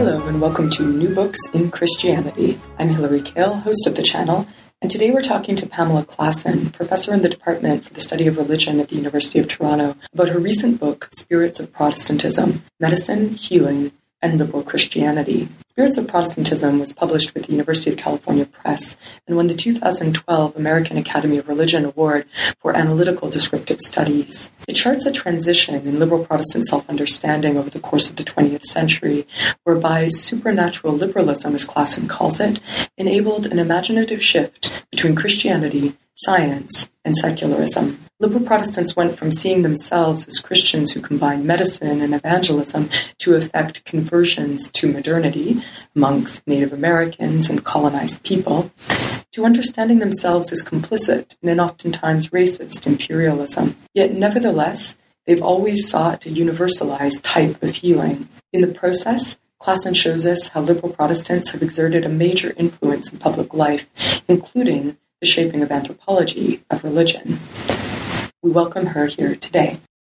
Hello and welcome to New Books in Christianity. I'm Hilary Kale, host of the channel, and today we're talking to Pamela Klassen, professor in the Department for the Study of Religion at the University of Toronto, about her recent book, Spirits of Protestantism, Medicine, Healing, and Liberal Christianity. Spirits of Protestantism was published with the University of California Press and won the 2012 American Academy of Religion Award for Analytical Descriptive Studies. It charts a transition in liberal Protestant self-understanding over the course of the 20th century, whereby supernatural liberalism, as Klassen calls it, enabled an imaginative shift between Christianity, science, and secularism. Liberal Protestants went from seeing themselves as Christians who combined medicine and evangelism to effect conversions to modernity amongst Native Americans and colonized people, to understanding themselves as complicit in an oftentimes racist imperialism. Yet, nevertheless, they've always sought a universalized type of healing. In the process, Klassen shows us how liberal Protestants have exerted a major influence in public life, including the shaping of anthropology of religion. We welcome her here today.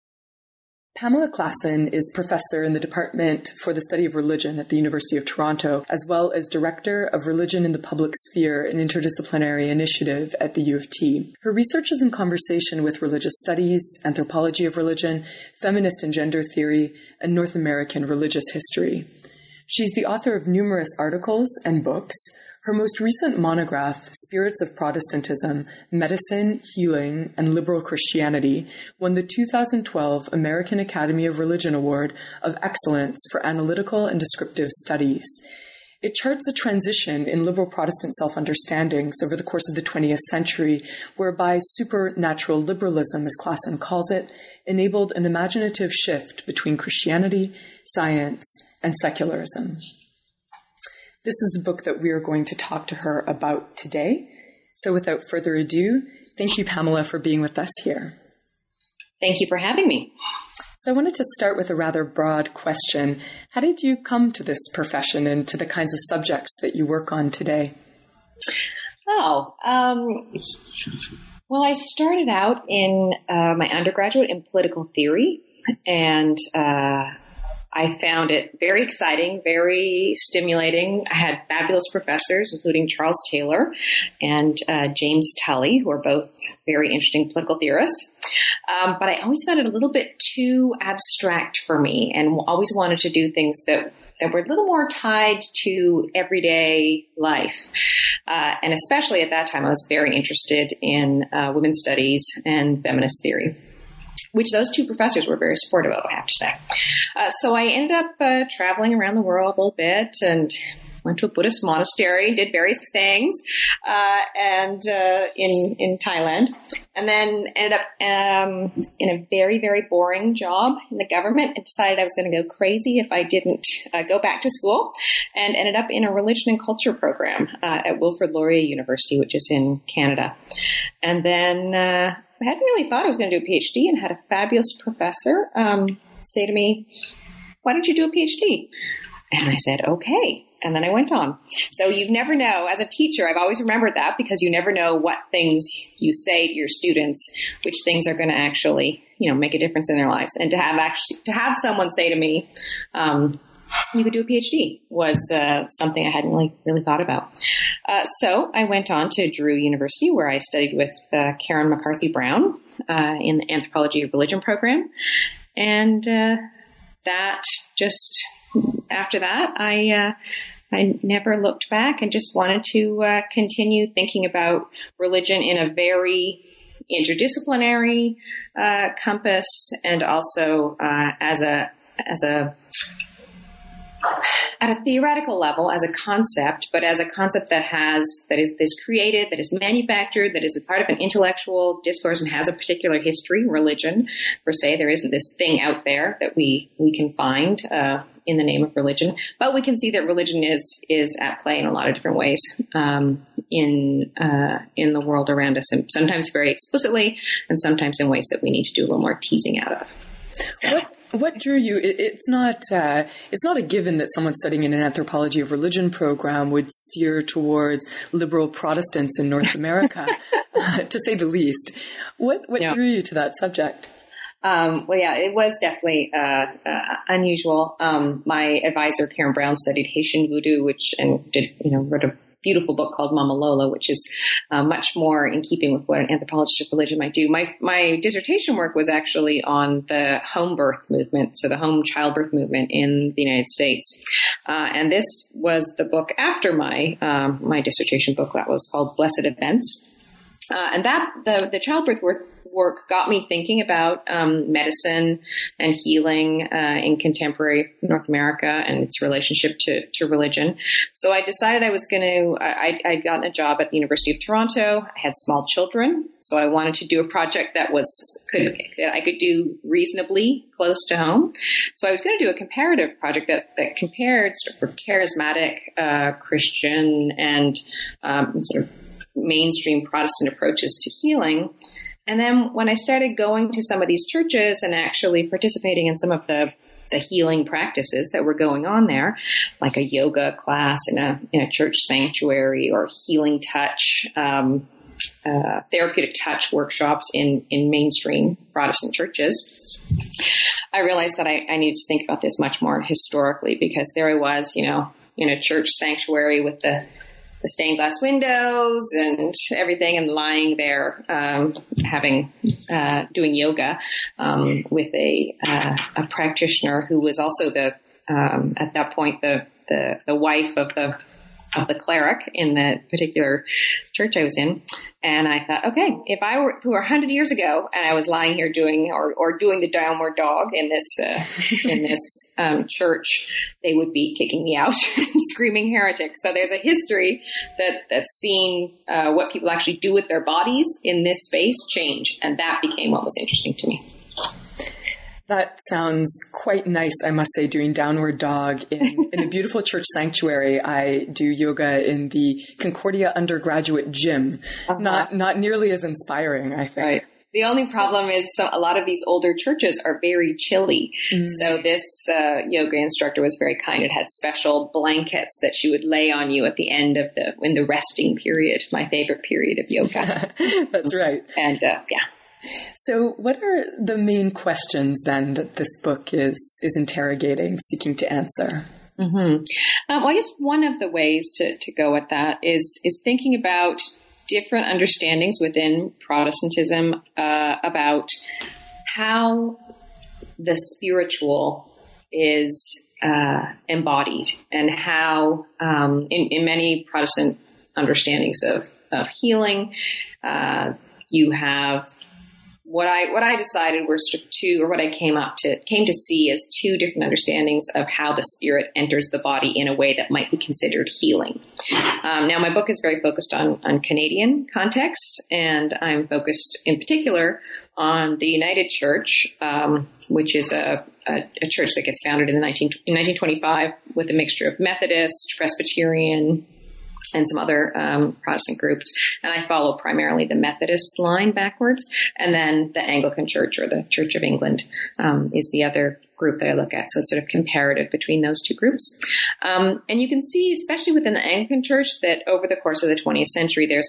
Pamela Klassen is professor in the Department for the Study of Religion at the University of Toronto, as well as Director of Religion in the Public Sphere, an interdisciplinary initiative at the U of T. Her research is in conversation with religious studies, anthropology of religion, feminist and gender theory, and North American religious history. She's the author of numerous articles and books. Her most recent monograph, Spirits of Protestantism, Medicine, Healing, and Liberal Christianity, won the 2012 American Academy of Religion Award of Excellence for Analytical and Descriptive Studies. It charts a transition in liberal Protestant self-understandings over the course of the 20th century, whereby supernatural liberalism, as Klassen calls it, enabled an imaginative shift between Christianity, science, and secularism. This is the book that we are going to talk to her about today. So without further ado, thank you, Pamela, for being with us here. Thank you for having me. So I wanted to start with a rather broad question. How did you come to this profession and to the kinds of subjects that you work on today? Well, I started out in my undergraduate in political theory, and I found it very exciting, very stimulating. I had fabulous professors, including Charles Taylor and James Tully, who are both very interesting political theorists. But I always found it a little bit too abstract for me and always wanted to do things that were a little more tied to everyday life. And especially at that time, I was very interested in women's studies and feminist theory, which those two professors were very supportive of, I have to say. So I ended up traveling around the world a little bit and went to a Buddhist monastery, did various things, and in Thailand, and then ended up in a very, very boring job in the government and decided I was going to go crazy if I didn't go back to school, and ended up in a religion and culture program at Wilfrid Laurier University, which is in Canada. And then I hadn't really thought I was going to do a PhD and had a fabulous professor say to me, "Why don't you do a PhD?" And I said, "Okay." And then I went on. So you never know. As a teacher, I've always remembered that, because you never know what things you say to your students, which things are going to actually, make a difference in their lives. And to have someone say to me, "You could do a PhD," was something I hadn't really thought about. So I went on to Drew University, where I studied with Karen McCarthy Brown in the Anthropology of Religion program. And after that, I never looked back and just wanted to continue thinking about religion in a very interdisciplinary compass, and also at a theoretical level, as a concept, but as a concept that is created, that is manufactured, that is a part of an intellectual discourse and has a particular history. Religion, per se, there isn't this thing out there that we can find in the name of religion, but we can see that religion is at play in a lot of different ways in the world around us, and sometimes very explicitly, and sometimes in ways that we need to do a little more teasing out of. What drew you? It's not a given that someone studying in an anthropology of religion program would steer towards liberal Protestants in North America, to say the least. What drew you to that subject? It was definitely unusual. My advisor, Karen Brown, studied Haitian voodoo, wrote a beautiful book called Mama Lola, which is much more in keeping with what an anthropologist of religion might do. My dissertation work was actually on the home birth movement, so the home childbirth movement in the United States. And this was the book after my dissertation book that was called Blessed Events. And the childbirth work got me thinking about medicine and healing in contemporary North America and its relationship to religion. So I decided I'd gotten a job at the University of Toronto. I had small children, so I wanted to do a project that I could do reasonably close to home. So I was going to do a comparative project that compared sort of charismatic Christian and sort of mainstream Protestant approaches to healing. And then when I started going to some of these churches and actually participating in some of the healing practices that were going on there, like a yoga class in a church sanctuary or healing touch, therapeutic touch workshops in mainstream Protestant churches, I realized that I needed to think about this much more historically, because there I was, in a church sanctuary with the stained glass windows and everything, and lying there, doing yoga, with a practitioner who was also at that point, the wife of the cleric in the particular church I was in. And I thought, okay, if I were 100 years ago and I was lying here doing the downward dog in this church, they would be kicking me out and screaming heretic. So there's a history that's seen what people actually do with their bodies in this space change. And that became what was interesting to me. That sounds quite nice, I must say, doing downward dog in a beautiful church sanctuary. I do yoga in the Concordia undergraduate gym. Uh-huh. Not nearly as inspiring, I think. Right. The only problem is a lot of these older churches are very chilly. Mm-hmm. So this yoga instructor was very kind. It had special blankets that she would lay on you at the end of in the resting period, my favorite period of yoga. That's right. And So what are the main questions then that this book is interrogating, seeking to answer? Mm-hmm. Well, I guess one of the ways to go at that is thinking about different understandings within Protestantism about how the spiritual is embodied, and how in many Protestant understandings of healing, you have what I decided were sort of what I came to see as two different understandings of how the spirit enters the body in a way that might be considered healing. Now, my book is very focused on Canadian contexts, and I'm focused in particular on the United Church, which is a church that gets founded in 1925 with a mixture of Methodist, Presbyterian, and some other Protestant groups. And I follow primarily the Methodist line backwards. And then the Anglican Church, or the Church of England, is the other group that I look at. So it's sort of comparative between those two groups. And you can see, especially within the Anglican Church, that over the course of the 20th century, there's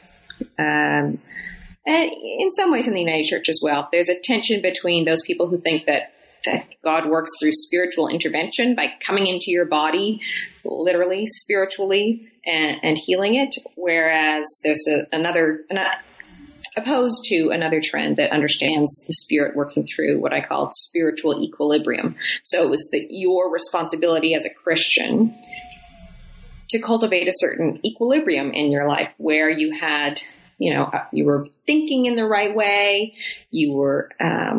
in some ways in the United Church as well, there's a tension between those people who think that God works through spiritual intervention by coming into your body, literally, spiritually, and healing it. Whereas there's opposed to another trend that understands the spirit working through what I called spiritual equilibrium. So it was your responsibility as a Christian to cultivate a certain equilibrium in your life where you had, you were thinking in the right way, you were,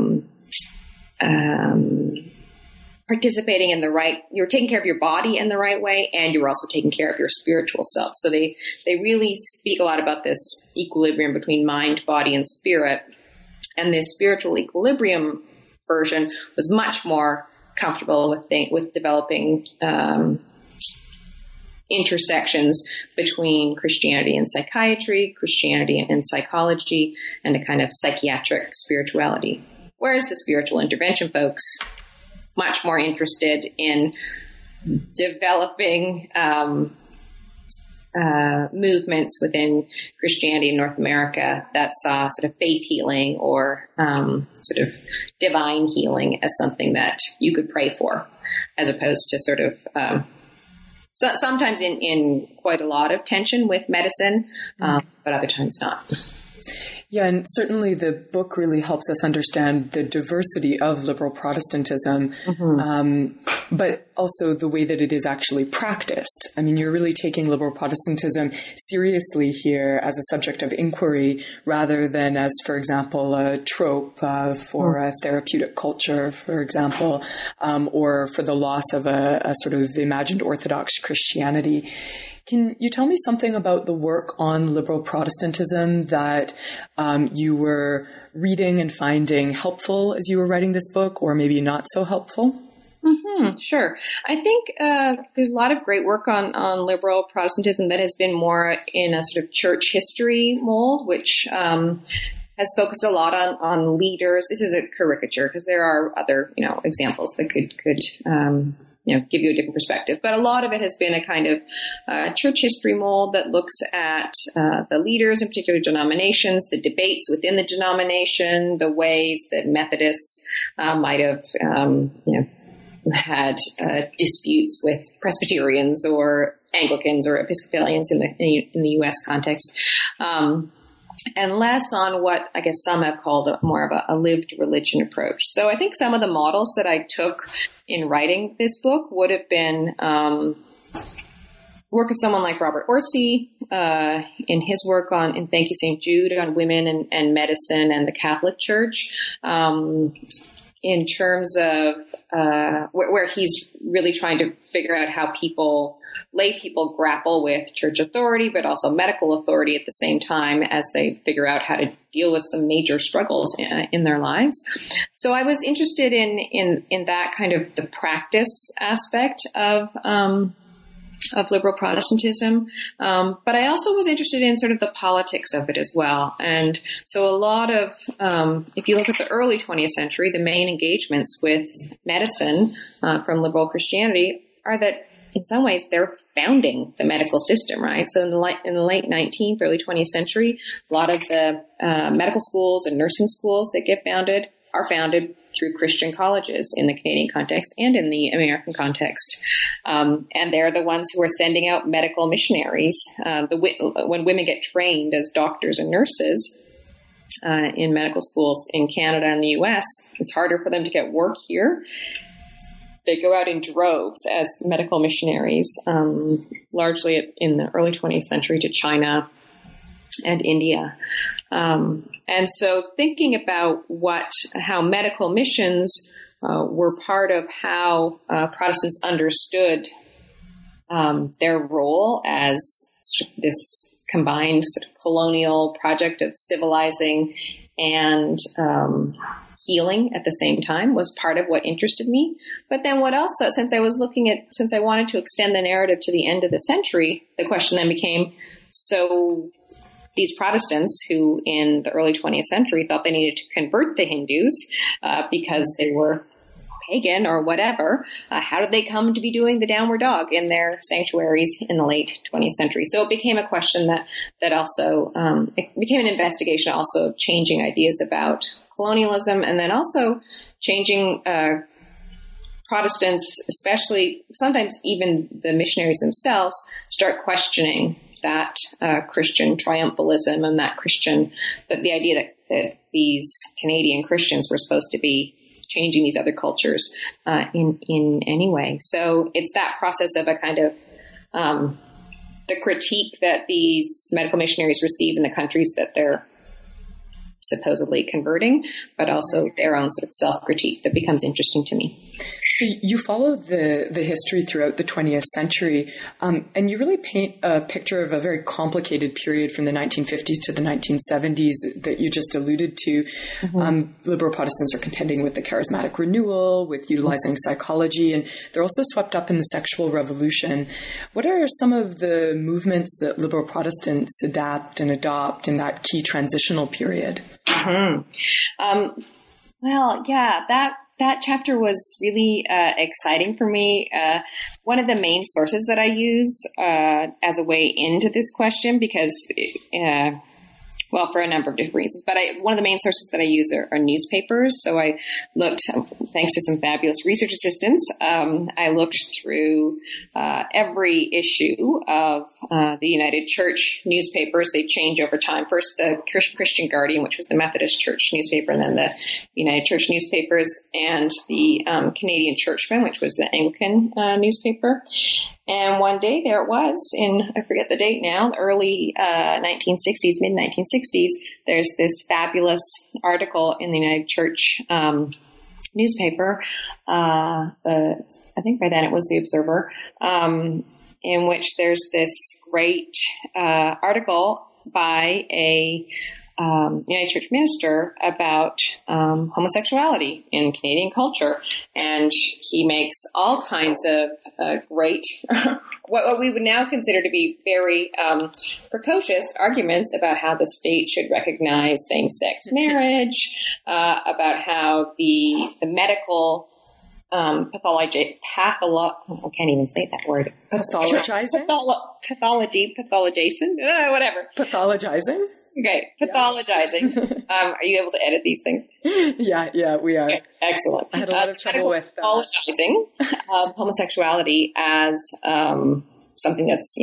participating in you're taking care of your body in the right way, and you're also taking care of your spiritual self. So they really speak a lot about this equilibrium between mind, body, and spirit. And this spiritual equilibrium version was much more comfortable with developing intersections between Christianity and psychiatry, Christianity and psychology, and a kind of psychiatric spirituality. Whereas the spiritual intervention folks, much more interested in developing movements within Christianity in North America that saw sort of faith healing or sort of divine healing as something that you could pray for, as opposed to sort of sometimes in quite a lot of tension with medicine, but other times not. Yeah, and certainly the book really helps us understand the diversity of liberal Protestantism, but also the way that it is actually practiced. I mean, you're really taking liberal Protestantism seriously here as a subject of inquiry rather than as, for example, a trope for a therapeutic culture, for example, or for the loss of a sort of imagined Orthodox Christianity. Can you tell me something about the work on liberal Protestantism that you were reading and finding helpful as you were writing this book, or maybe not so helpful? Sure. I think there's a lot of great work on liberal Protestantism that has been more in a sort of church history mold, which has focused a lot on leaders. This is a caricature because there are other, examples that could give you a different perspective. But a lot of it has been a kind of church history mold that looks at the leaders in particular denominations, the debates within the denomination, the ways that Methodists might have, had disputes with Presbyterians or Anglicans or Episcopalians in the U.S. context. And less on what I guess some have called more of a lived religion approach. So I think some of the models that I took in writing this book would have been work of someone like Robert Orsi in his work in Thank You, St. Jude on women and medicine and the Catholic Church, in terms of where he's really trying to figure out how lay people grapple with church authority, but also medical authority at the same time as they figure out how to deal with some major struggles in their lives. So I was interested in that kind of the practice aspect of liberal Protestantism. But I also was interested in sort of the politics of it as well. And so a lot of, if you look at the early 20th century, the main engagements with medicine from liberal Christianity are that in some ways they're founding the medical system, right? So in the late 19th, early 20th century, a lot of the medical schools and nursing schools that get founded are founded through Christian colleges in the Canadian context and in the American context. And they're the ones who are sending out medical missionaries. When women get trained as doctors and nurses in medical schools in Canada and the U.S., it's harder for them to get work here. They go out in droves as medical missionaries, largely in the early 20th century to China and India. And so thinking about how medical missions were part of how Protestants understood their role as this combined sort of colonial project of civilizing and healing at the same time was part of what interested me. But then what else, since I wanted to extend the narrative to the end of the century, the question then became, so these Protestants who in the early 20th century thought they needed to convert the Hindus because they were pagan or whatever, how did they come to be doing the downward dog in their sanctuaries in the late 20th century? So it became a question that also, it became an investigation also of changing ideas about colonialism, and then also changing Protestants, especially sometimes even the missionaries themselves, start questioning that Christian triumphalism and the idea that these Canadian Christians were supposed to be changing these other cultures in any way. So it's that process of a kind of the critique that these medical missionaries receive in the countries that they're supposedly converting, but also their own sort of self-critique that becomes interesting to me. So you follow the history throughout the 20th century, and you really paint a picture of a very complicated period from the 1950s to the 1970s that you just alluded to. Mm-hmm. Liberal Protestants are contending with the charismatic renewal, with utilizing psychology, and they're also swept up in the sexual revolution. What are some of the movements that liberal Protestants adapt and adopt in that key transitional period? Mm-hmm. that chapter was really exciting for me. One of the main sources that I use as a way into this question, because for a number of different reasons. But one of the main sources that I use are newspapers. So I looked, thanks to some fabulous research assistants, I looked through every issue of the United Church newspapers. They change over time. First, the Christian Guardian, which was the Methodist Church newspaper, and then the United Church newspapers, and the Canadian Churchman, which was the Anglican newspaper. And one day there it was in, I forget the date now, early 1960s, mid-1960s, there's this fabulous article in the United Church newspaper. I think by then it was the Observer, in which there's this great article by a United Church minister about homosexuality in Canadian culture. And he makes all kinds of great, what we would now consider to be very precocious arguments about how the state should recognize same-sex marriage, about how the medical I can't even say that word. Pathologizing? Pathologization? Whatever. Pathologizing? Okay, pathologizing. Are you able to edit these things? Yeah, we are. Okay, excellent. I had a lot of trouble with pathologizing homosexuality as something that's,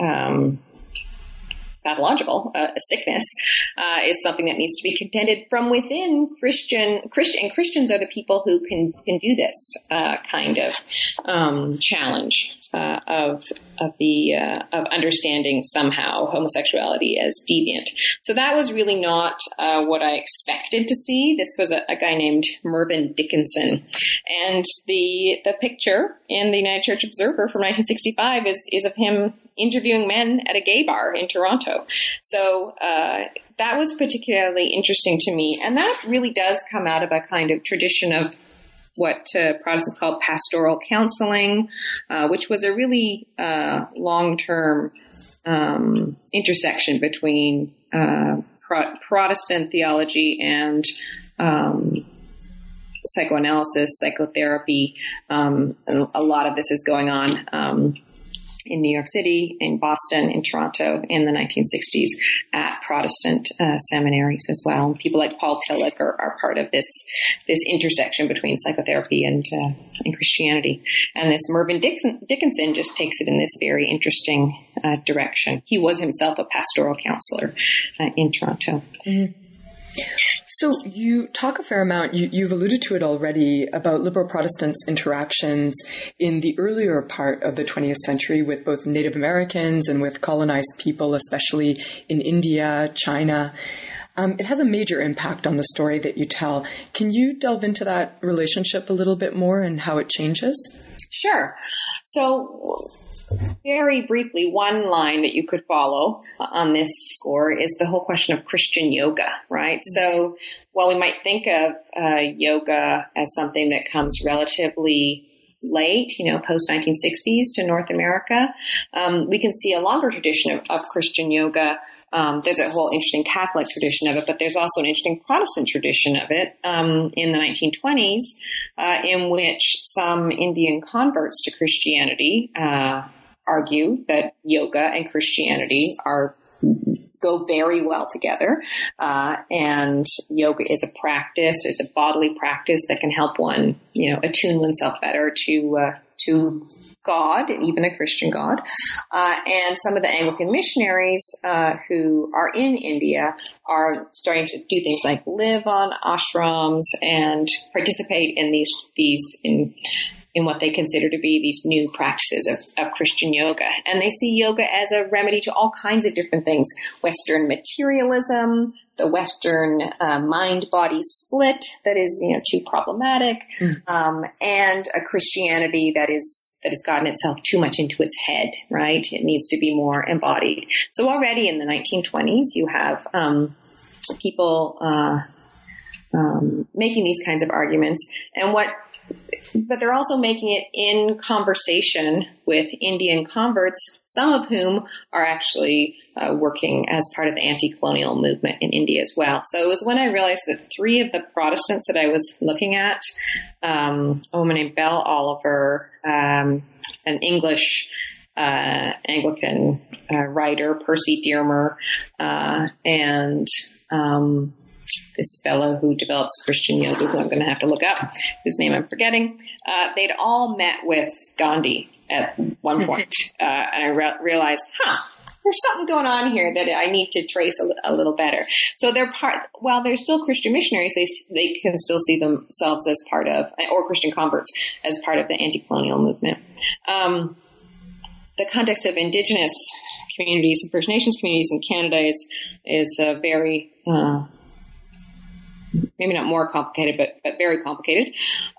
pathological, a sickness, is something that needs to be contended from within Christian. Christians are the people who can do this kind of challenge of understanding somehow homosexuality as deviant. So that was really not what I expected to see. This was a guy named Mervyn Dickinson, and the picture in the United Church Observer from 1965 is of him interviewing men at a gay bar in Toronto. So that was particularly interesting to me, and that really does come out of a kind of tradition of what Protestants call pastoral counseling, which was a really long-term intersection between Protestant theology and psychoanalysis, psychotherapy. And a lot of this is going on in New York City, in Boston, in Toronto in the 1960s at Protestant seminaries as well. And people like Paul Tillich are part of this intersection between psychotherapy and Christianity. And this Mervyn Dickinson just takes it in this very interesting direction. He was himself a pastoral counselor in Toronto. Mm-hmm. So you talk a fair amount, you've alluded to it already, about liberal Protestants' interactions in the earlier part of the 20th century with both Native Americans and with colonized people, especially in India, China. It has a major impact on the story that you tell. Can you delve into that relationship a little bit more and how it changes? Sure. So very briefly, one line that you could follow on this score is the whole question of Christian yoga, right? Mm-hmm. So while we might think of yoga as something that comes relatively late, post 1960s to North America, we can see a longer tradition of Christian yoga. There's a whole interesting Catholic tradition of it, but there's also an interesting Protestant tradition of it in the 1920s, in which some Indian converts to Christianity argue that yoga and Christianity go very well together, and yoga is a practice, is a bodily practice that can help one, attune oneself better to God, even a Christian God. And some of the Anglican missionaries who are in India are starting to do things like live on ashrams and participate in in what they consider to be these new practices of Christian yoga. And they see yoga as a remedy to all kinds of different things: Western materialism, the Western mind-body split that is, too problematic, and a Christianity that has gotten itself too much into its head, right? It needs to be more embodied. So already in the 1920s, you have people making these kinds of arguments. And what but they're also making it in conversation with Indian converts, some of whom are actually working as part of the anti-colonial movement in India as well. So it was when I realized that 3 of the Protestants that I was looking at, a woman named Belle Oliver, an English Anglican writer, Percy Dearmer, and this fellow who develops Christian yoga, who I'm going to have to look up, whose name I'm forgetting. They'd all met with Gandhi at one point. And I realized, there's something going on here that I need to trace a little better. So they're while they're still Christian missionaries, they can still see themselves as part of, or Christian converts, as part of the anti-colonial movement. The context of Indigenous communities and First Nations communities in Canada is very, maybe not more complicated, but very complicated.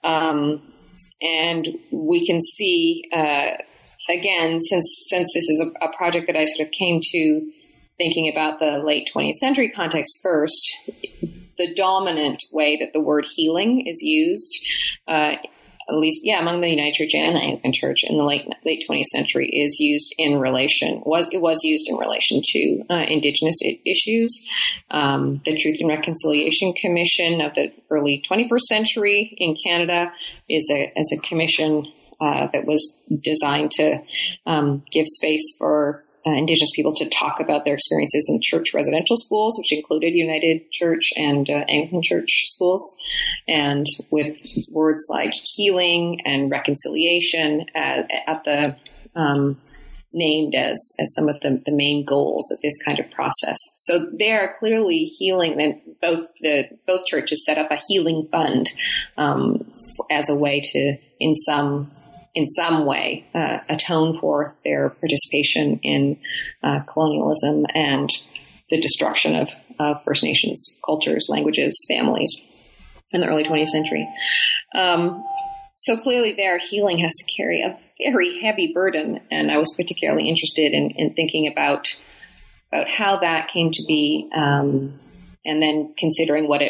And we can see, again, since this is a project that I sort of came to thinking about the late 20th century context first, the dominant way that the word healing is used, at least, among the United Church and the Anglican Church in the late 20th century, is used in relation, was used in relation to Indigenous issues. The Truth and Reconciliation Commission of the early 21st century in Canada is a commission that was designed to give space for Indigenous people to talk about their experiences in church residential schools, which included United Church and Anglican Church schools, and with words like healing and reconciliation at the named as some of the main goals of this kind of process. So they are clearly healing, and both churches set up a healing fund as a way to, in some way, atone for their participation in colonialism and the destruction of First Nations cultures, languages, families in the early 20th century. So clearly their healing has to carry a very heavy burden, and I was particularly interested in thinking about how that came to be, and then considering what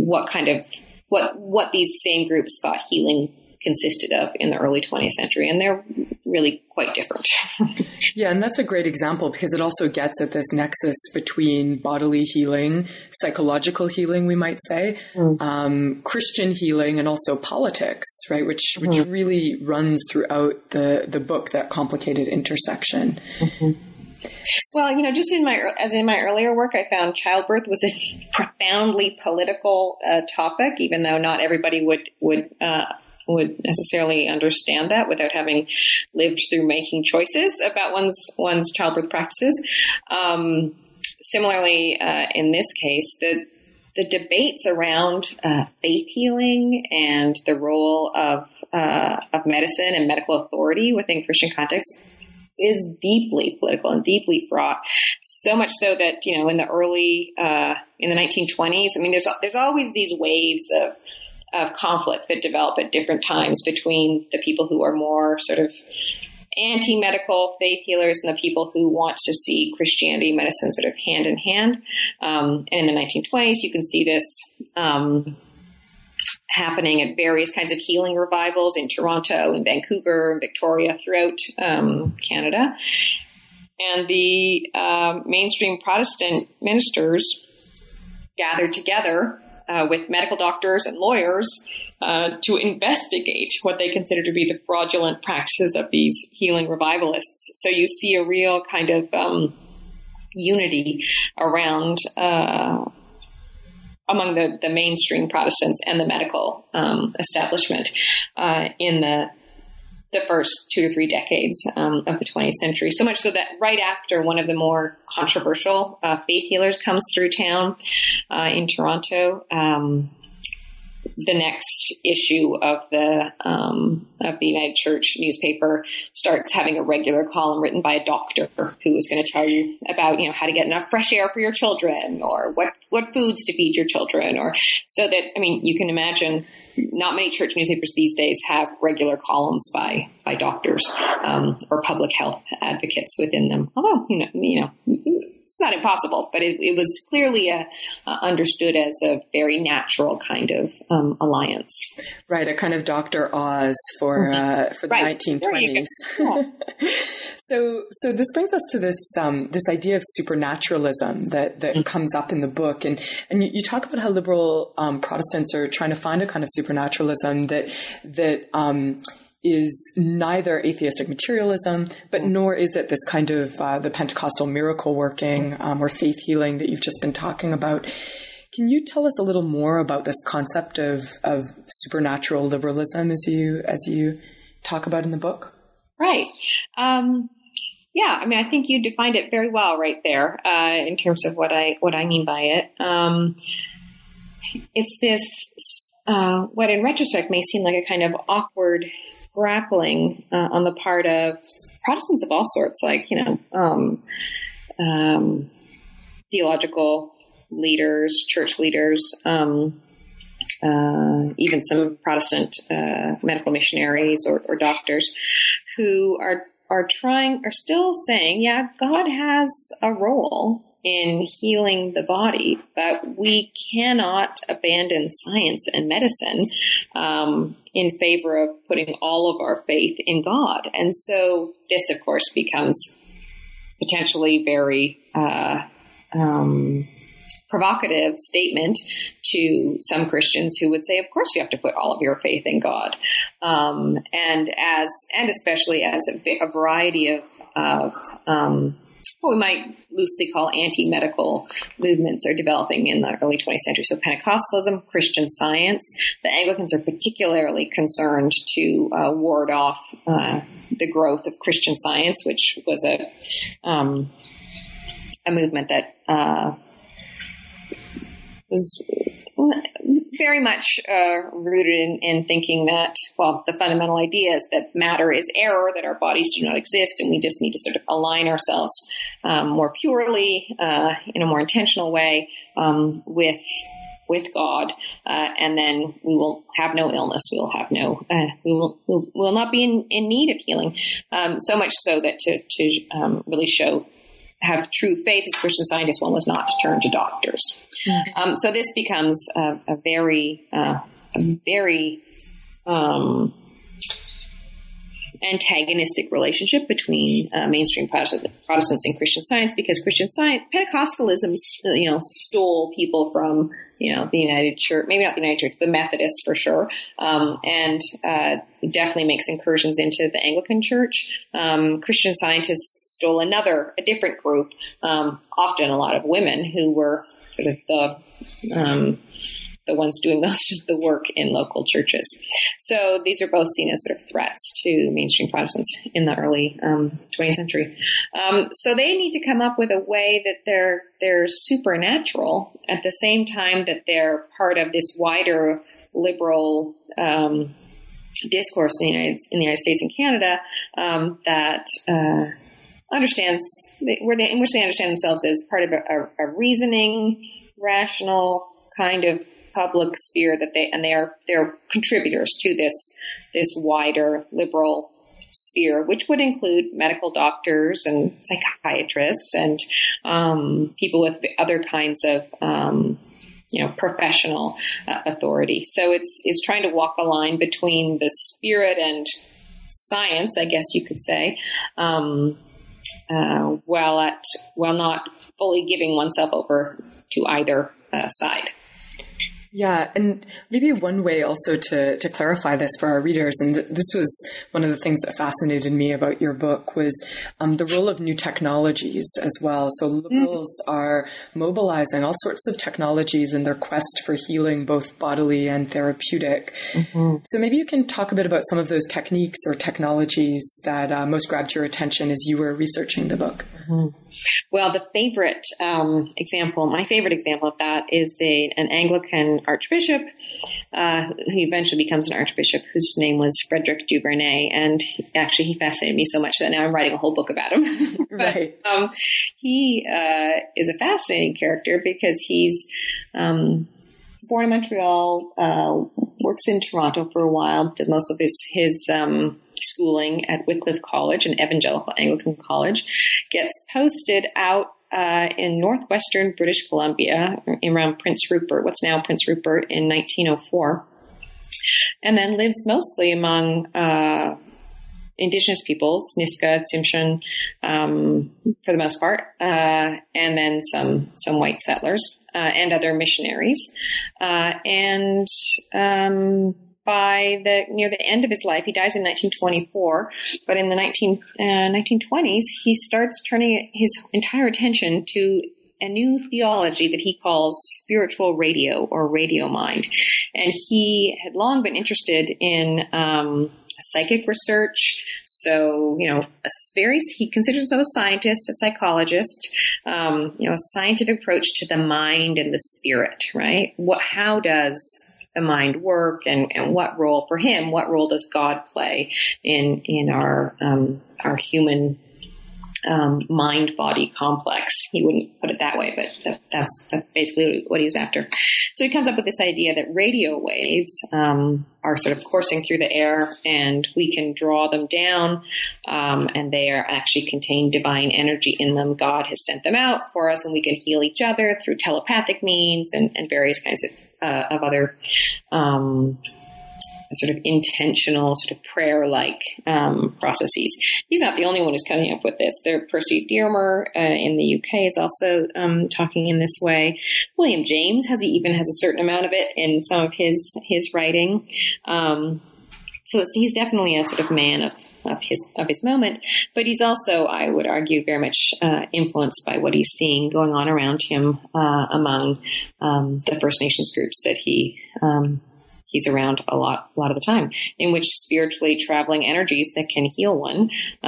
these same groups thought healing consisted of in the early 20th century, and they're really quite different. Yeah, and that's a great example because it also gets at this nexus between bodily healing, psychological healing, we might say, Christian healing, and also politics, right? Which really runs throughout the book, that complicated intersection. Mm-hmm. Well, just in my earlier work, I found childbirth was a profoundly political topic, even though not everybody would necessarily understand that without having lived through making choices about one's childbirth practices. Similarly, in this case, the debates around faith healing and the role of medicine and medical authority within Christian context is deeply political and deeply fraught. So much so that, in the 1920s, I mean, there's always these waves of conflict that develop at different times between the people who are more sort of anti-medical faith healers and the people who want to see Christianity and medicine sort of hand in hand. And in the 1920s, you can see this happening at various kinds of healing revivals in Toronto, in Vancouver, and Victoria, throughout Canada. And the mainstream Protestant ministers gathered together with medical doctors and lawyers to investigate what they consider to be the fraudulent practices of these healing revivalists. So you see a real kind of unity around among the mainstream Protestants and the medical establishment in the first 2 or 3 decades of the 20th century. So much so that right after one of the more controversial faith healers comes through town in Toronto, the next issue of the United Church newspaper starts having a regular column written by a doctor who is going to tell you about, how to get enough fresh air for your children, or what foods to feed your children, or so that, I mean, you can imagine not many church newspapers these days have regular columns by doctors or public health advocates within them. Although, it's not impossible, but it was clearly understood as a very natural kind of alliance. Right, a kind of Dr. Oz for the 1920s. So this brings us to this idea of supernaturalism that comes up in the book, and you talk about how liberal Protestants are trying to find a kind of supernaturalism that is neither atheistic materialism, but nor is it this kind of the Pentecostal miracle working or faith healing that you've just been talking about. Can you tell us a little more about this concept of supernatural liberalism as you talk about in the book? Right. Yeah, I mean, I think you defined it very well right there in terms of what I mean by it. It's this what in retrospect may seem like a kind of awkward grappling on the part of Protestants of all sorts, like, theological leaders, church leaders, even some Protestant medical missionaries or doctors who are still saying, yeah, God has a role in healing the body, but we cannot abandon science and medicine in favor of putting all of our faith in God. And so this, of course, becomes potentially very provocative statement to some Christians who would say, of course you have to put all of your faith in God. And especially as a variety of what we might loosely call anti-medical movements are developing in the early 20th century. So Pentecostalism, Christian Science. The Anglicans are particularly concerned to ward off the growth of Christian Science, which was a movement that was very much rooted in thinking that, well, the fundamental idea is that matter is error, that our bodies do not exist, and we just need to sort of align ourselves more purely, in a more intentional way, with God, and then we will have no illness. We will have no. We will not be in need of healing. So much so that to really have true faith as Christian scientists, one was not to turn to doctors. Mm-hmm. So this becomes a very antagonistic relationship between mainstream Protestants and Christian Science, because Christian Science, Pentecostalism, stole people from the United Church, maybe not the United Church, the Methodists for sure, and definitely makes incursions into the Anglican Church. Christian Scientists stole a different group, often a lot of women who were sort of the ones doing most of the work in local churches. So these are both seen as sort of threats to mainstream Protestants in the early 20th century. So they need to come up with a way that they're supernatural at the same time that they're part of this wider liberal discourse in the United States and Canada that understands in which they understand themselves as part of a reasoning, rational kind of public sphere that they're contributors to this wider liberal sphere, which would include medical doctors and psychiatrists and people with other kinds of professional authority. So it's trying to walk a line between the spirit and science, I guess you could say, while not fully giving oneself over to either side. Yeah, and maybe one way also to clarify this for our readers, and this was one of the things that fascinated me about your book, was the role of new technologies as well. So liberals are mobilizing all sorts of technologies in their quest for healing, both bodily and therapeutic. Mm-hmm. So maybe you can talk a bit about some of those techniques or technologies that most grabbed your attention as you were researching the book. Mm-hmm. Well, my favorite example of that is an Anglican archbishop who eventually becomes an archbishop, whose name was Frederick Duvernay. And actually, he fascinated me so much that now I'm writing a whole book about him. Right. He is a fascinating character because he's born in Montreal, works in Toronto for a while, does most of his schooling at Wycliffe College, an evangelical Anglican college, gets posted out in northwestern British Columbia, around Prince Rupert, what's now Prince Rupert, in 1904, and then lives mostly among indigenous peoples, Niska, Tsimshian, for the most part, and then some white settlers and other missionaries. By near the end of his life, he dies in 1924, but in the 1920s, he starts turning his entire attention to a new theology that he calls spiritual radio or radio mind. And he had long been interested in psychic research. So, he considers himself a scientist, a psychologist, a scientific approach to the mind and the spirit, right? How does the mind work, and what role does God play in our human mind-body complex? He wouldn't put it that way, but that's basically what he was after. So he comes up with this idea that radio waves are sort of coursing through the air, and we can draw them down, and they actually contain divine energy in them. God has sent them out for us, and we can heal each other through telepathic means and various kinds of other sort of intentional, sort of prayer-like processes. He's not the only one who's coming up with this. Percy Dearmer in the UK is also talking in this way. William James even has a certain amount of it in some of his writing. So he's definitely a sort of man of his moment, but he's also, I would argue, very much influenced by what he's seeing going on around him among the First Nations groups that he's around a lot of the time, in which spiritually traveling energies that can heal one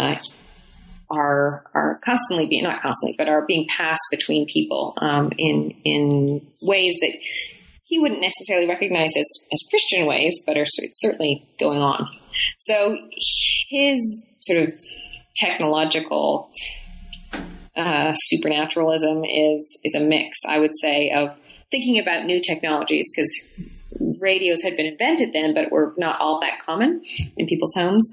are constantly being, not constantly, but are being passed between people in ways that he wouldn't necessarily recognize as Christian ways, but it's certainly going on. So his sort of technological supernaturalism is a mix, I would say, of thinking about new technologies, because radios had been invented then, but were not all that common in people's homes,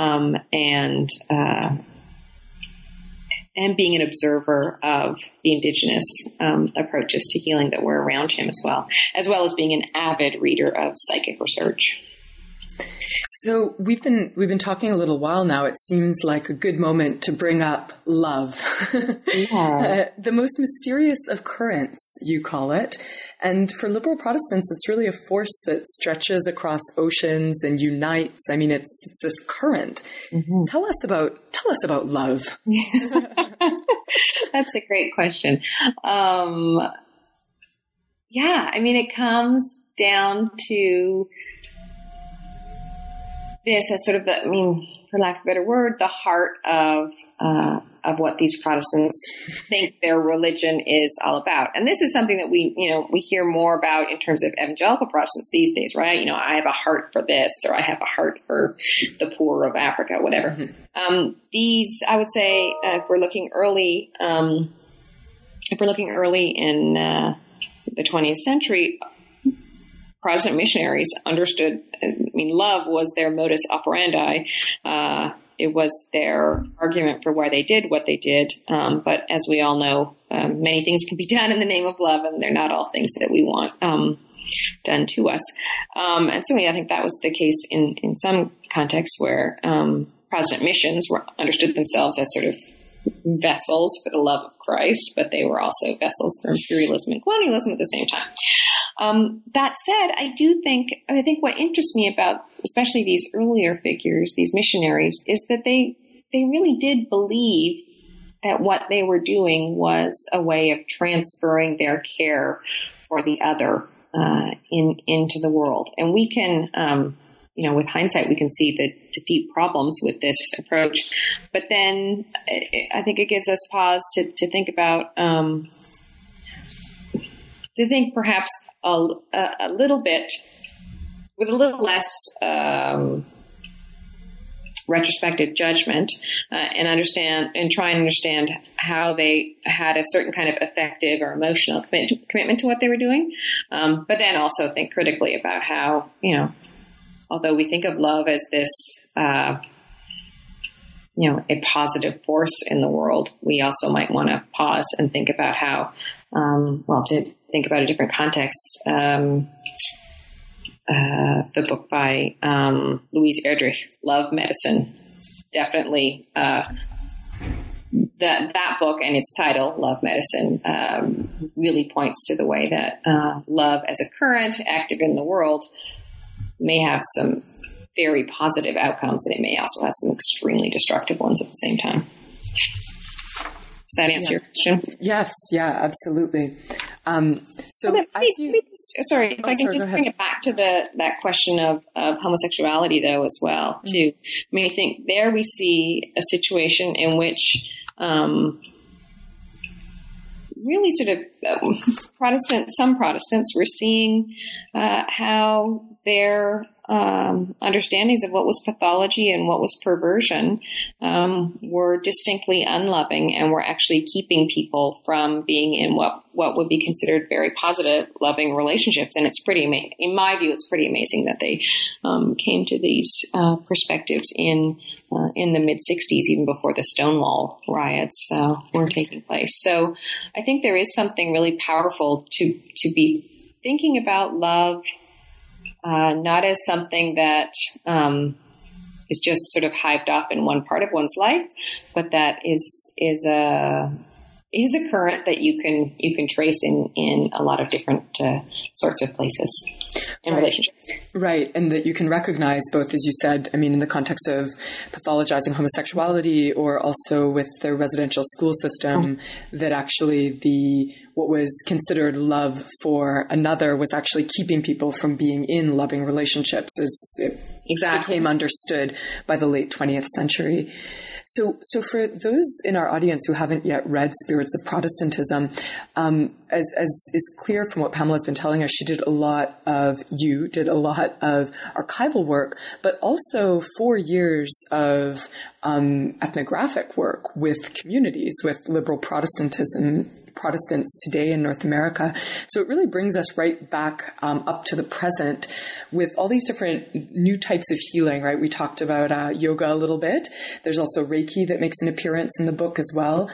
and being an observer of the indigenous approaches to healing that were around him as well as being an avid reader of psychic research. So we've been talking a little while now. It seems like a good moment to bring up love. Yeah. The most mysterious of currents, you call it. And for liberal Protestants, it's really a force that stretches across oceans and unites. I mean, it's this current. Mm-hmm. Tell us about love. That's a great question. It comes down to this as sort of for lack of a better word, the heart of what these Protestants think their religion is all about. And this is something that we hear more about in terms of evangelical Protestants these days, right? I have a heart for this, or I have a heart for the poor of Africa, whatever. Mm-hmm. These, I would say, if we're looking early in the 20th century, Protestant missionaries understood, love was their modus operandi. It was their argument for why they did what they did. But as we all know, many things can be done in the name of love, and they're not all things that we want done to us. And certainly I think that was the case in some contexts where Protestant missions understood themselves as sort of vessels for the love of Christ, but they were also vessels for imperialism and colonialism at the same time. That said, I think what interests me about especially these earlier figures, these missionaries, is that they really did believe that what they were doing was a way of transferring their care for the other into the world. And we can, with hindsight, we can see the deep problems with this approach. But then I think it gives us pause to think about, to think perhaps a little bit, with a little less retrospective judgment, and try and understand how they had a certain kind of affective or emotional commitment to what they were doing. But then also think critically about how, although we think of love as this a positive force in the world, we also might want to pause and think about how, to think about a different context. The book by Louise Erdrich, Love Medicine, definitely that book and its title, Love Medicine, really points to the way that love as a current active in the world may have some very positive outcomes, and it may also have some extremely destructive ones at the same time. Does that answer your question? Yes. Yeah, absolutely. If I can just bring it back to that question of homosexuality, though, as well, too. I mean, I think there we see a situation in which really sort of some Protestants were seeing how their understandings of what was pathology and what was perversion were distinctly unloving, and were actually keeping people from being in what would be considered very positive, loving relationships. And it's pretty amazing. In my view, it's pretty amazing that they came to these perspectives in the mid-'60s, even before the Stonewall riots were taking place. So I think there is something really powerful to be thinking about love, not as something that is just sort of hived off in one part of one's life, but that is a current that you can trace in a lot of different sorts of places and relationships. Right. And that you can recognize both, as you said, I mean, in the context of pathologizing homosexuality, or also with the residential school system, that actually what was considered love for another was actually keeping people from being in loving relationships, as it became understood by the late 20th century. So for those in our audience who haven't yet read Spirits of Protestantism, as is clear from what Pamela's been telling us, you did a lot of archival work, but also 4 years of ethnographic work with communities, with liberal Protestants today in North America. So it really brings us right back up to the present with all these different new types of healing, right? We talked about yoga a little bit. There's also Reiki that makes an appearance in the book as well.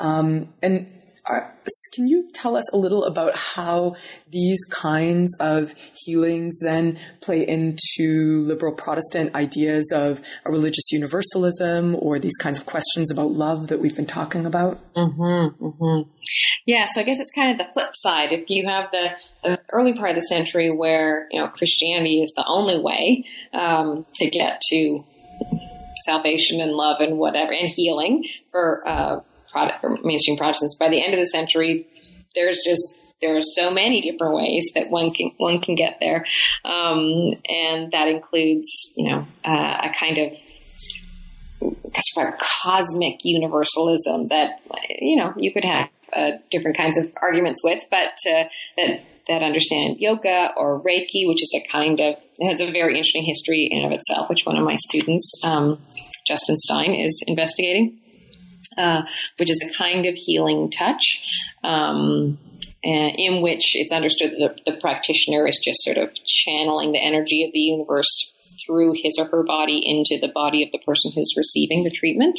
Can you tell us a little about how these kinds of healings then play into liberal Protestant ideas of a religious universalism, or these kinds of questions about love that we've been talking about? Yeah, so I guess it's kind of the flip side. If you have the early part of the century where Christianity is the only way to get to salvation and love and whatever, and healing for mainstream Protestants, by the end of the century, there are so many different ways that one can get there, and that includes a kind of cosmic universalism that you could have different kinds of arguments with, but that understand yoga or Reiki, which is it has a very interesting history in and of itself, which one of my students, Justin Stein, is investigating. Which is a kind of healing touch, in which it's understood that the practitioner is just sort of channeling the energy of the universe through his or her body into the body of the person who's receiving the treatment.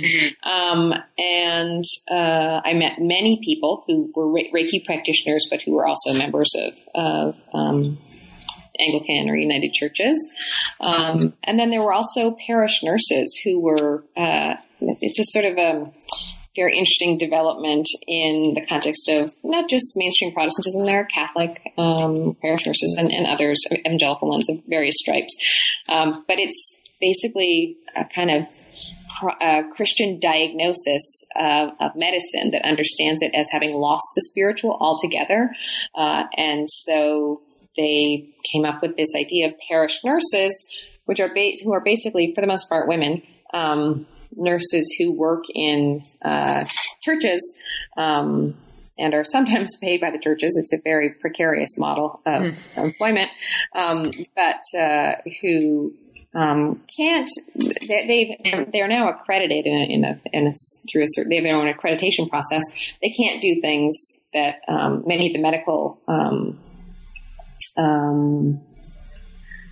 I met many people who were Reiki practitioners, but who were also members of Anglican or United Churches. And then there were also parish nurses who were, it's a sort of a very interesting development in the context of not just mainstream Protestantism, there are Catholic parish nurses and others, evangelical ones of various stripes. But it's basically a kind of Christian diagnosis of medicine that understands it as having lost the spiritual altogether. And so they came up with this idea of parish nurses, which are who are basically, for the most part, women, nurses who work in churches and are sometimes paid by the churches. It's a very precarious model of employment, but who can't. They're now accredited through they have their own accreditation process. They can't do things that many of the medical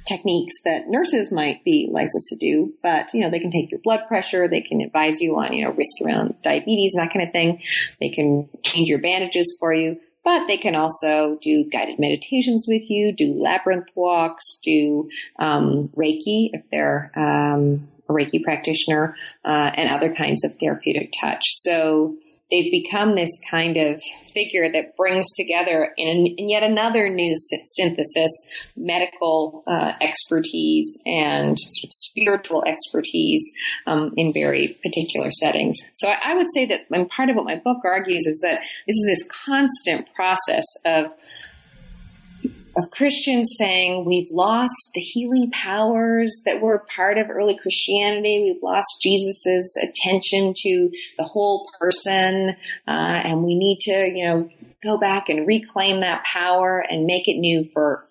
techniques that nurses might be licensed to do, but, they can take your blood pressure. They can advise you on, risk around diabetes and that kind of thing. They can change your bandages for you, but they can also do guided meditations with you, do labyrinth walks, do Reiki if they're a Reiki practitioner, and other kinds of therapeutic touch. So they've become this kind of figure that brings together in yet another new synthesis, medical expertise and sort of spiritual expertise in very particular settings. So I would say that, and part of what my book argues is that this is this constant process of Christians saying we've lost the healing powers that were part of early Christianity. We've lost Jesus's attention to the whole person, and we need to, go back and reclaim that power and make it new for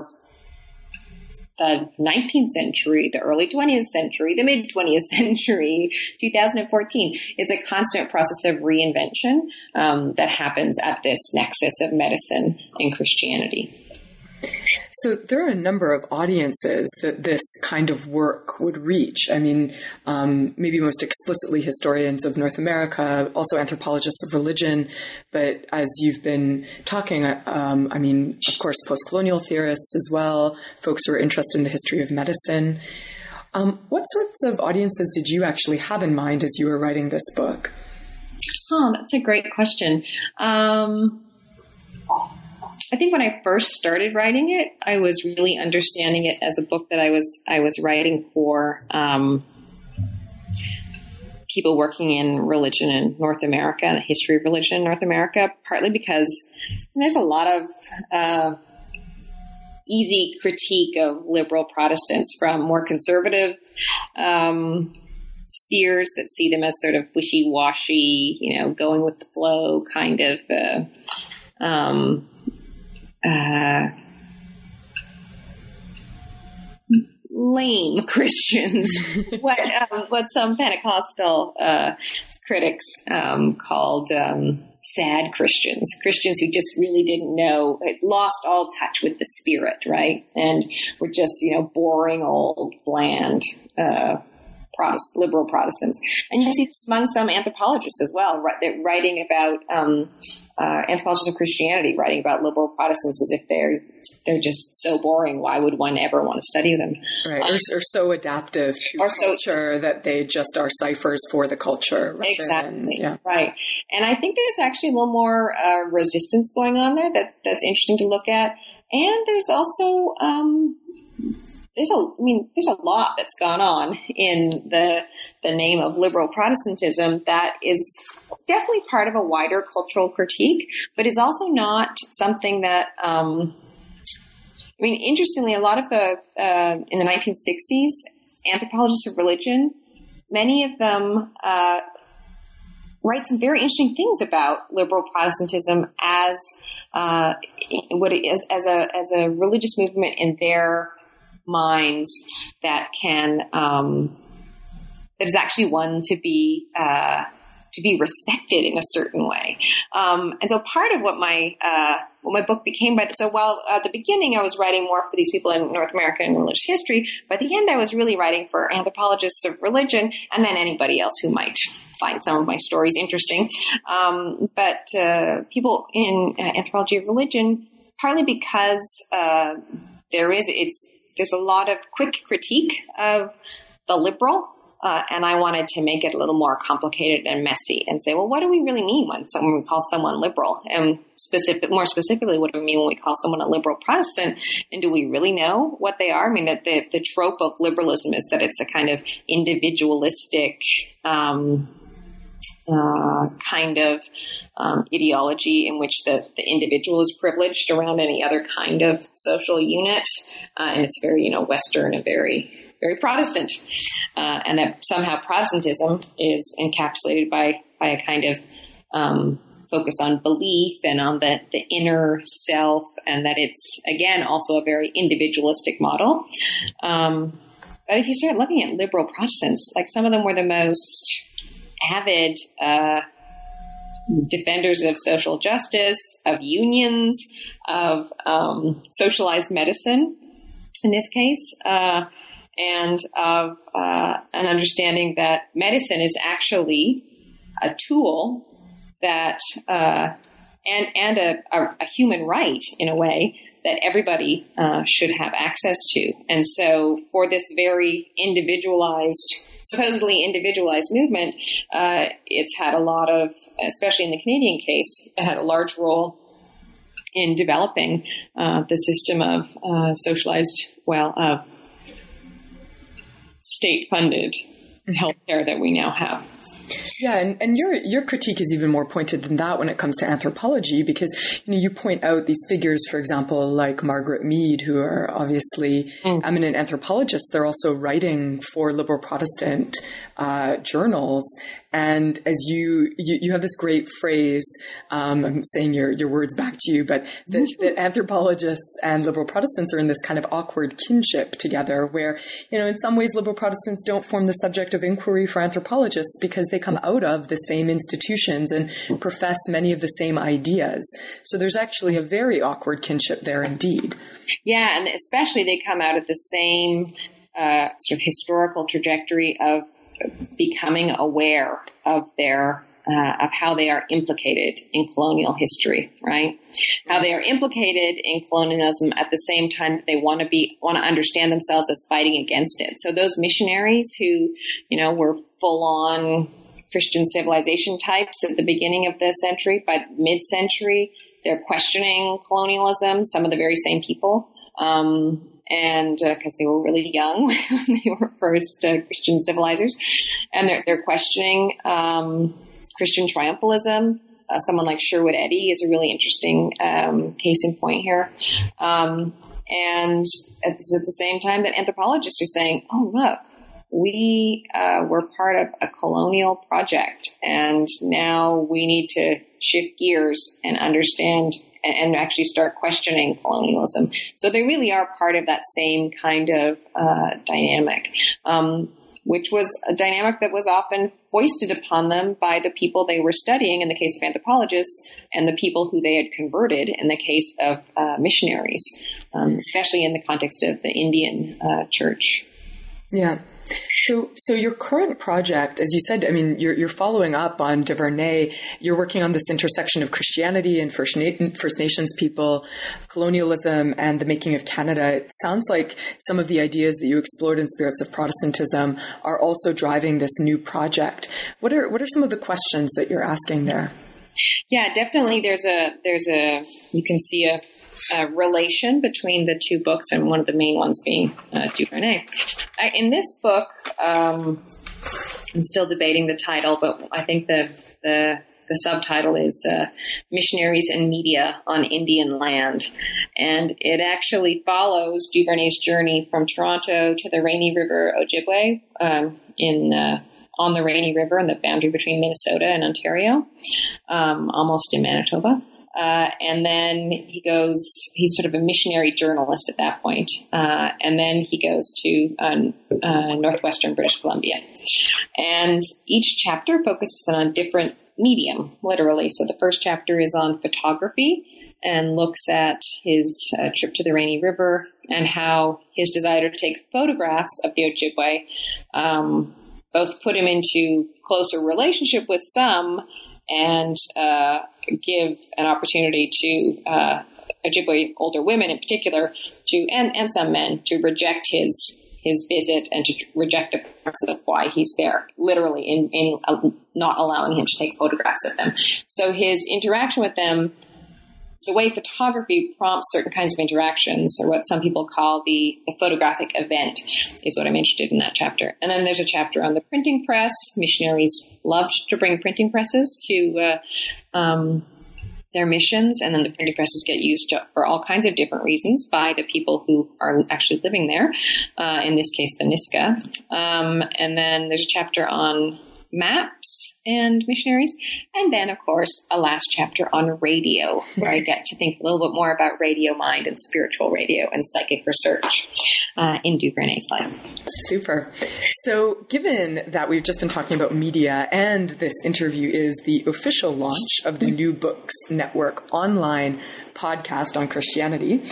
the 19th century, the early 20th century, the mid 20th century, 2014. It's a constant process of reinvention that happens at this nexus of medicine and Christianity. So there are a number of audiences that this kind of work would reach. I mean, maybe most explicitly historians of North America, also anthropologists of religion. But as you've been talking, of course, post-colonial theorists as well, folks who are interested in the history of medicine. What sorts of audiences did you actually have in mind as you were writing this book? Oh, that's a great question. I think when I first started writing it, I was really understanding it as a book that I was writing for people working in religion in North America, and the history of religion in North America, partly because there's a lot of easy critique of liberal Protestants from more conservative spheres that see them as sort of wishy-washy, going with the flow kind of lame Christians, what some Pentecostal critics called sad Christians who just really didn't know, lost all touch with the spirit, right? And were just, boring, old, bland liberal Protestants. And you see this among some anthropologists as well, writing about anthropologists of Christianity, writing about liberal Protestants as if they're just so boring. Why would one ever want to study them? Right, or so adaptive to culture that they just are ciphers for the culture. Exactly, right. And I think there's actually a little more resistance going on there that's interesting to look at. And there's also there's a lot that's gone on in the name of liberal Protestantism that is definitely part of a wider cultural critique, but is also not something that, interestingly, a lot of the, in the 1960s, anthropologists of religion, many of them, write some very interesting things about liberal Protestantism as, what it is, as a religious movement in their minds that can that is actually one to be respected in a certain way, and so part of what my book became while at the beginning I was writing more for these people in North American religious history, by the end I was really writing for anthropologists of religion and then anybody else who might find some of my stories interesting, but people in anthropology of religion, partly because there's a lot of quick critique of the liberal, and I wanted to make it a little more complicated and messy and say, well, what do we really mean when we call someone liberal? And more specifically, what do we mean when we call someone a liberal Protestant? And do we really know what they are? I mean, that the trope of liberalism is that it's a kind of individualistic kind of ideology in which the individual is privileged around any other kind of social unit, and it's very Western and very very Protestant, and that somehow Protestantism is encapsulated by a kind of focus on belief and on the inner self, and that it's again also a very individualistic model. But if you start looking at liberal Protestants, like some of them were the most avid defenders of social justice, of unions, of socialized medicine. in this case, and of an understanding that medicine is actually a tool that and a human right in a way that everybody should have access to. And so for this very supposedly individualized movement, it's had a lot of, especially in the Canadian case, it had a large role in developing the system of state-funded healthcare that we now have. Yeah, and your critique is even more pointed than that when it comes to anthropology, because you point out these figures, for example, like Margaret Mead, who are obviously eminent anthropologists. They're also writing for liberal Protestant journals. And as you have this great phrase, I'm saying your words back to you, but that anthropologists and liberal Protestants are in this kind of awkward kinship together, where in some ways liberal Protestants don't form the subject of inquiry for anthropologists because they come out of the same institutions and profess many of the same ideas. So there's actually a very awkward kinship there indeed. Yeah, and especially they come out of the same sort of historical trajectory of becoming aware of their of how they are implicated in colonial history, right? How they are implicated in colonialism at the same time that they want to understand themselves as fighting against it. So those missionaries who, were full on Christian civilization types at the beginning of the century, by mid-century, they're questioning colonialism, some of the very same people. And because they were really young when they were first Christian civilizers, and they're questioning Christian triumphalism. Someone like Sherwood Eddy is a really interesting case in point here. And at the same time that anthropologists are saying, oh, look, we were part of a colonial project, and now we need to shift gears and understand and actually start questioning colonialism. So they really are part of that same kind of dynamic, which was a dynamic that was often foisted upon them by the people they were studying in the case of anthropologists, and the people who they had converted in the case of missionaries, especially in the context of the Indian church. Yeah. So your current project, as you said, you're following up on DuVernay. You're working on this intersection of Christianity and First Nations people, colonialism, and the making of Canada. It sounds like some of the ideas that you explored in Spirits of Protestantism are also driving this new project. What are some of the questions that you're asking there? Yeah, definitely. You can see a relation between the two books, and one of the main ones being DuVernay. In this book, I'm still debating the title, but I think the subtitle is Missionaries and Media on Indian Land. And it actually follows DuVernay's journey from Toronto to the Rainy River Ojibwe on the Rainy River in the boundary between Minnesota and Ontario, almost in Manitoba. And then he's sort of a missionary journalist at that point. And then he goes to northwestern British Columbia. And each chapter focuses on a different medium, literally. So the first chapter is on photography and looks at his trip to the Rainy River and how his desire to take photographs of the Ojibwe both put him into closer relationship with some and give an opportunity to Ojibwe older women in particular and some men to reject his visit and to reject the purpose of why he's there, literally in not allowing him to take photographs of them. So his interaction with them, the way photography prompts certain kinds of interactions, or what some people call the photographic event, is what I'm interested in that chapter. And then there's a chapter on the printing press. Missionaries loved to bring printing presses to their missions, and then the printing presses get used for all kinds of different reasons by the people who are actually living there, in this case, the Niska. And then there's a chapter on maps and missionaries. And then, of course, a last chapter on radio, where I get to think a little bit more about radio mind and spiritual radio and psychic research in DuVernay's life. Super. So given that we've just been talking about media, and this interview is the official launch of the New Books Network online podcast on Christianity,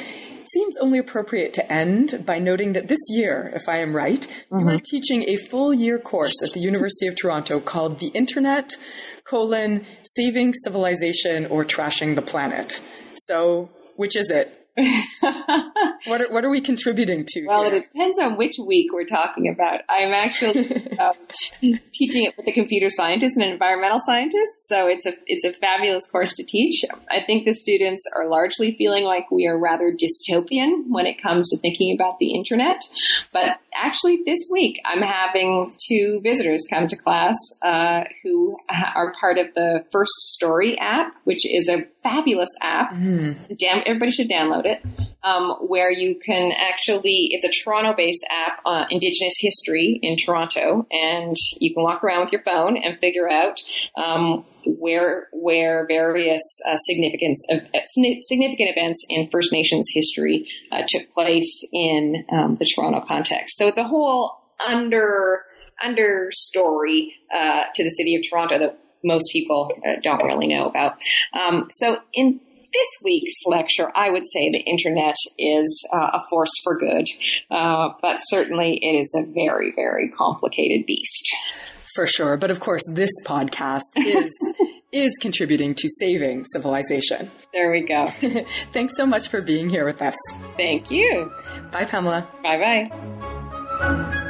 seems only appropriate to end by noting that this year, if I am right, you are teaching a full year course at the University of Toronto called The Internet, Saving Civilization or Trashing the Planet. So, which is it? What are we contributing to? Well, here? It depends on which week we're talking about. I'm actually teaching it with a computer scientist and an environmental scientist, so it's a fabulous course to teach. I think the students are largely feeling like we are rather dystopian when it comes to thinking about the internet. But actually, this week I'm having 2 visitors come to class who are part of the First Story app, which is a fabulous app. Everybody should download it. Where you can actually, it's a Toronto-based app on Indigenous history in Toronto, and you can walk around with your phone and figure out where various significant events in First Nations history took place in the Toronto context. So it's a whole understory to the city of Toronto that most people don't really know about. So in this week's lecture, I would say the internet is a force for good, but certainly it is a very, very complicated beast. For sure. But of course, this podcast is contributing to saving civilization. There we go. Thanks so much for being here with us. Thank you. Bye, Pamela. Bye-bye.